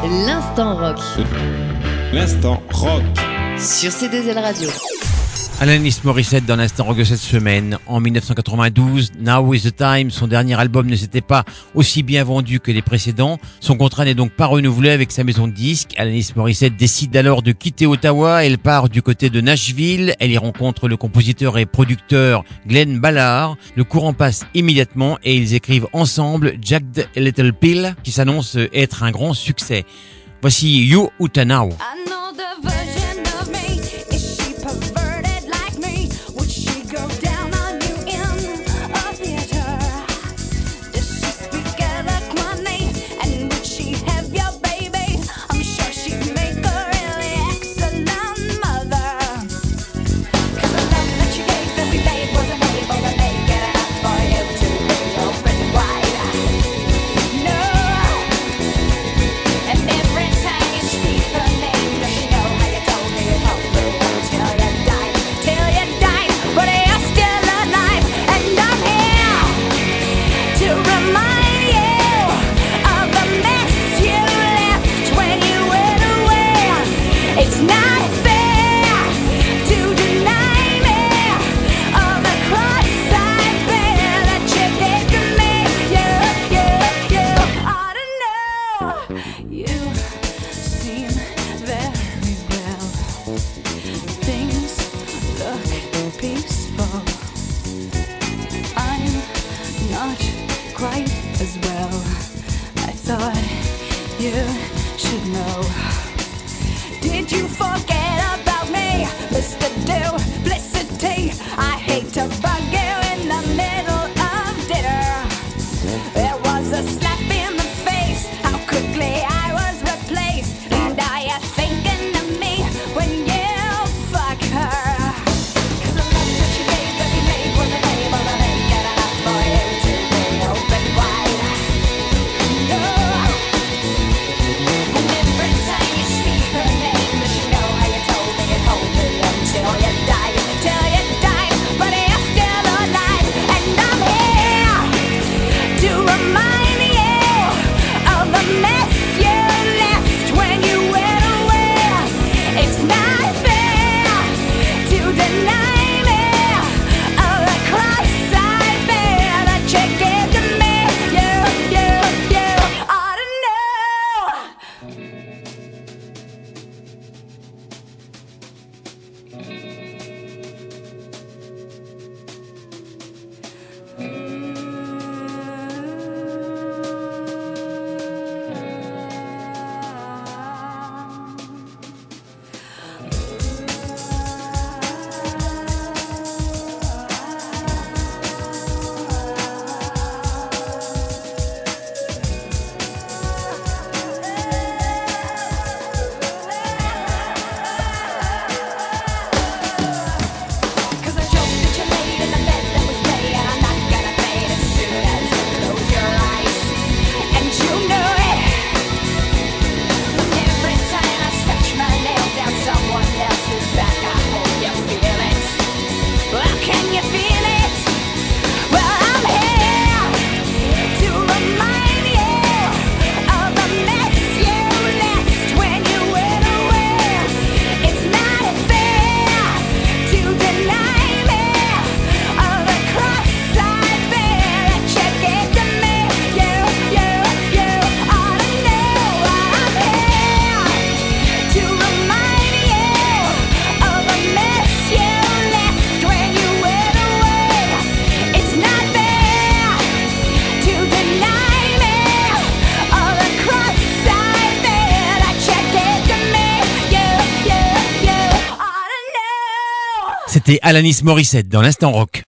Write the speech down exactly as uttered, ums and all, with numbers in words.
L'instant rock. L'instant rock. Sur C deux L Radio. Alanis Morissette dans l'instant rock de cette semaine. En dix-neuf cent quatre-vingt-douze, Now is the Time, son dernier album ne s'était pas aussi bien vendu que les précédents. Son contrat n'est donc pas renouvelé avec sa maison de disques. Alanis Morissette décide alors de quitter Ottawa. Elle part du côté de Nashville. Elle y rencontre le compositeur et producteur Glenn Ballard. Le courant passe immédiatement et ils écrivent ensemble Jagged Little Pill qui s'annonce être un grand succès. Voici You Outta Now. Quite as well. I thought you should know. Did you forget about me, Mister Duplicity? I hate to bug you in the middle of dinner. There was a slap in the face, how quickly I was replaced. And are you thinking of me when you fuck her? Cause the love that you gave that we made wasn't able to make it enough for you to be open wide. No. And every time you speak her name, does she know how you told me and hold me until you died, till you died, but you're still alive. And I'm here to remind you of the mess you left when you went away. It's not fair to deny me of the cross I bear that you gave to me. You, you, you ought to know. Cause the joke that you made in the bed that was made, and I'm not gonna fade as soon as you close your eyes. And you know it. Every time I scratch my nails down someone else's back, I hope you feel it. Well, can you feel it? Well, I'm here to remind you of the mess you left when you went away. It's not fair to deny me of the cross I bear that you gave to me. You, you, you ought to know I'm here to remind you of the mess you left when you went away. It's not fair to deny me of the cross I bear that you gave to me. You, you, you ought to know. C'était Alanis Morissette dans l'instant rock.